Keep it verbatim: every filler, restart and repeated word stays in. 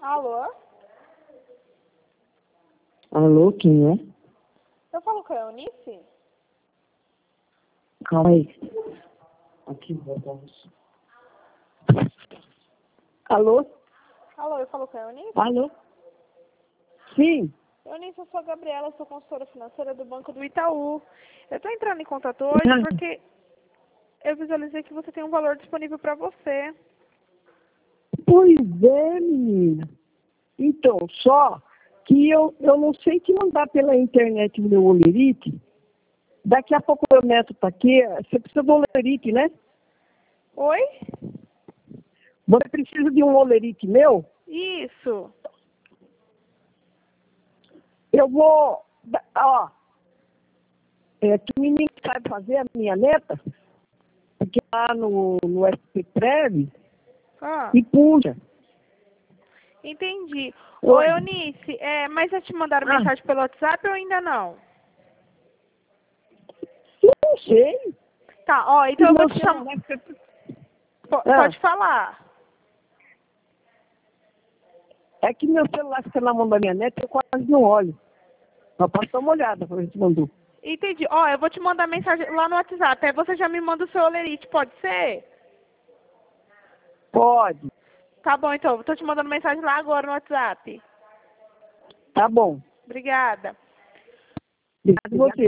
Alô? Alô, quem é? Eu falo com a Eunice? Calma aí. Aqui, vamos. Alô? Alô, eu falo com a Eunice? Alô? Sim. Eunice, eu sou a Gabriela, sou consultora financeira do Banco do Itaú. Eu estou entrando em contato hoje Ah. porque eu visualizei que você tem um valor disponível para você. Pois é, menina. Então, só que eu, eu não sei te mandar pela internet o meu olerite. Daqui a pouco o neto tá aqui. Você precisa do olerite, né? Oi? Você precisa de um olerite meu? Isso. Eu vou... Ó, é, que menino sabe fazer, a minha neta, porque lá no, no S P Prev, Ah, e puxa. entendi. Ô, Oi. Eunice, é, mas já te mandaram Ah, mensagem pelo WhatsApp ou ainda não? não sei. Tá, ó, então Que eu vou meu te chamar. celular fica- Po- Ah, Pode falar. é que meu celular fica na mão da minha neta, eu quase não olho. Só posso dar uma olhada pra ver se mandou. Entendi. Ó, eu vou te mandar mensagem lá no WhatsApp. Aí você já me manda o seu olerite, pode ser? Pode. Tá bom, então. Tô te mandando mensagem lá agora no WhatsApp. Tá bom. Obrigada. Obrigado você.